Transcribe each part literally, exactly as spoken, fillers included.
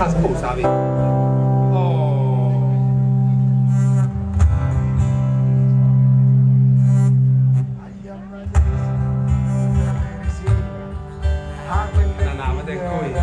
Ah, scusavi. Oh. No, no, ma te qui.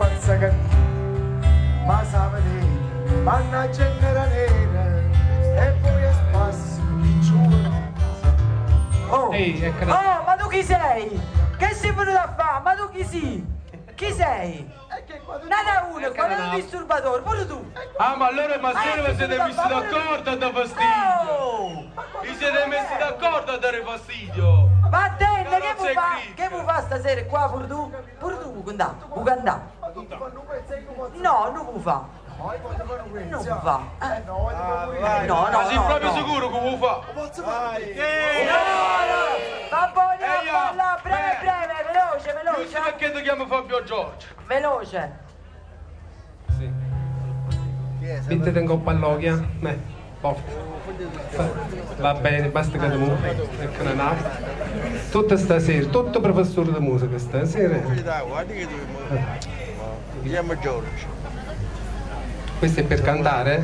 Ma sapete, mannaggia nera nera e poi a spasso di giù. Oh, Ehi, ecco. Oh, ma tu chi sei? Che sei venuto a fare? Ma tu chi sei? Chi sei? Nada uno, Ecco, qual è no. il disturbatore? Pure tu! Ah, ma allora ma se Ah, vi siete scusa, messi ma pure- d'accordo a dare fastidio? Oh! Vi siete messi d'accordo a dare fastidio? Ma attende, che Carrozza vuoi e fa? cric. Che vuoi fa stasera qua pure tu? Pure tu vuoi andare? Vuoi andare? No, non vuoi fa. Non vuoi fa. Eh? No, no, Ma sei no, proprio no. sicuro che vuoi fare? No, no! Va buono, Ehi, va là, breve, eh. breve, veloce, Giusto veloce. perché ti chiamo Fabio Giorgio. Veloce. Sì. Vinte tengo palloglia? Beh, boh. Va bene, basta che tu ecco una nave. Tutta stasera, tutto professore di musica stasera. Guardi che dobbiamo. Mi chiamo Giorgio. Questo è per cantare?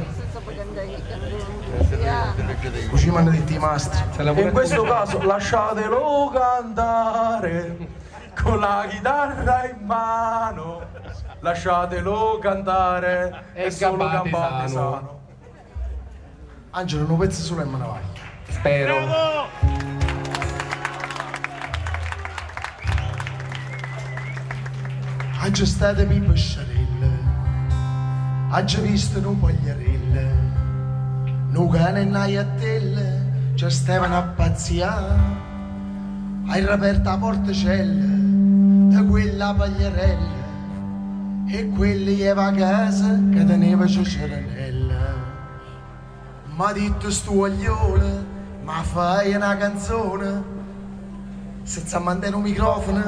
Così mi hanno detto i mastri. Se la vuole In questo accusare. caso lasciatelo cantare con la chitarra in mano. Lasciatelo cantare E è solo gambate gambate sano. sano. Angelo, un pezzo solo e me ne vai. Spero. Oggi state mi pesciarelle, oggi visto un pagliarelle, un cane e una iattelle, ci stavano a pazziare, hai riaperto la porticella da quella pagliarella e quelli che va a casa che teneva ciuceranella. Ma detto stu aglione, ma fai una canzone senza mandare un microfono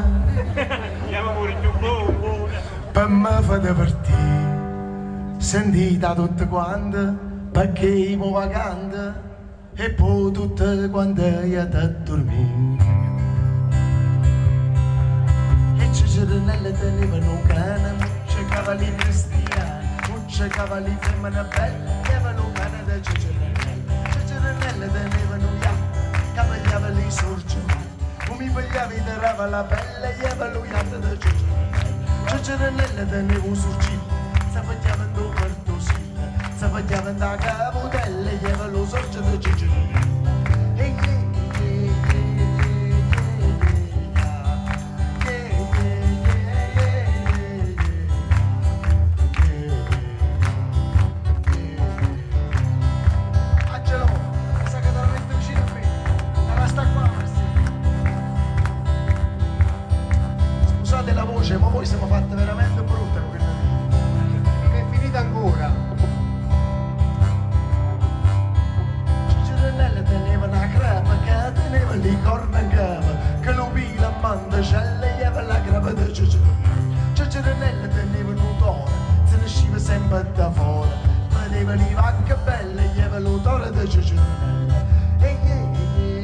per me fate partire sentita tutte quante perché mo vagante e poi tutte quante io da dormire e ci giornelle tenevano un cane c'è cavalli cristiani c'è cavalli femmine belle avevano un cane da ciceranelle c'è giornelle tenevano ya cavagliavali sorge mi pigliavi e tirava la pelle e avevo iato da ciceranelle ciceranelle tenevo sul cibo se facevano due quartosine se facevano da capotelle e avevo sorge da ciceranelle e Angelo, sa che te la metto vicino a me, te la sta qua. Scusate la voce, ma voi siamo fatte veramente brutte quella lì. Che è finita ancora. Ciceranelle teneva una crepa che teneva le corna in cava, che lo pila a mandacelle e aveva la crepa da ciceranelle. Ciceranelle teneva un toro, se ne usciva sempre da fuori, vedeva le vacche belle e aveva l'odore da ciceranelle. E yeah, yeah,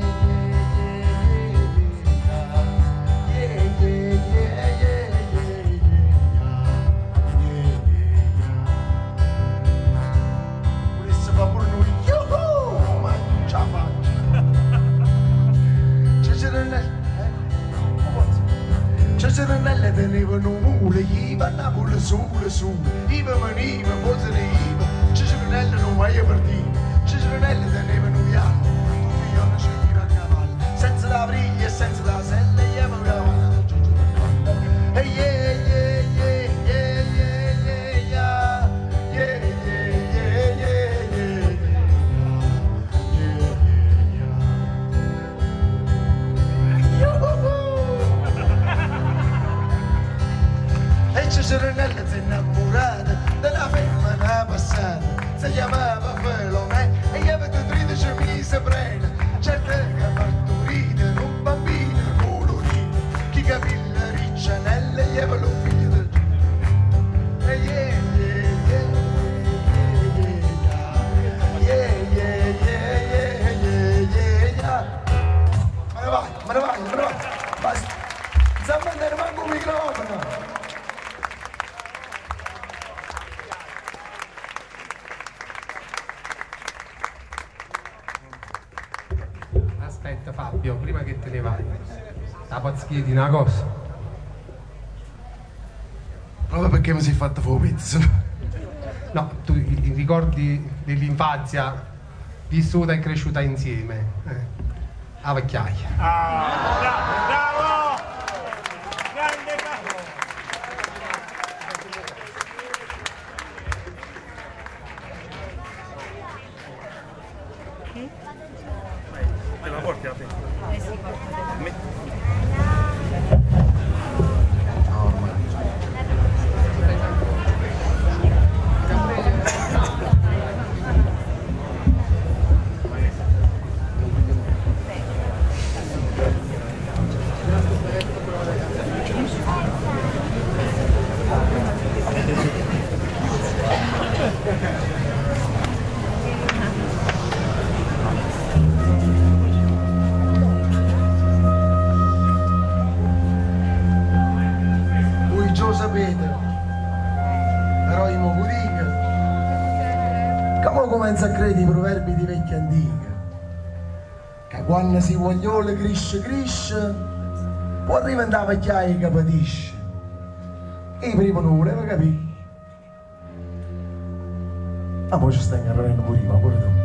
yeah, yeah, yeah, yeah. Volesse fare pure noi, yuhu, ma non ce la faccio. Ciceranelle, eh? Ciceranelle tenevano un mule, gli vanno le sole, sole, iva veniva, poi se ne iva, Ciceranelle non mai partire, Ciceranelle tenevano un piano, tu figlio non c'è chi a cavallo, senza la briglia e senza la sella, e io mi chiamavo da Ciceranelle. E yeah, yeah, yeah, yeah, yeah, yeah, yeah, yeah, yeah, yeah, yeah, yeah, yeah, yeah. E Ciceranelle si è innamorata della femmina passata, si chiamava Filomena e gli aveva tredici mesi prena, certe che partorite un bambino colorito, chi capilla riccianelle gli aveva un figlio del giorno. E yeah, yeah, yeah, yeah, yeah, yeah, yeah, yeah, yeah, yeah. Me ne vai, me ne vai, me ne vai, basta, non sa mandare manco un microfono. Fabio, prima che te ne vai, la posso chiedere una cosa? Proprio perché mi sei fatto fuori pezzo. No, tu i, i ricordi dell'infanzia vissuta e cresciuta insieme. Eh. A vecchiaia. Ah, bra- bravo! Grande capo! Te la porti a te? Eh sì, Voi già sapete, però io mi dico, come comincia a credere i proverbi di vecchia antica, che quando si vogliola cresce cresce, poi arriva a vecchiaia che patisce. E prima non voleva capire. Ma poi ci stai arrabbiando pure io, ma pure tu.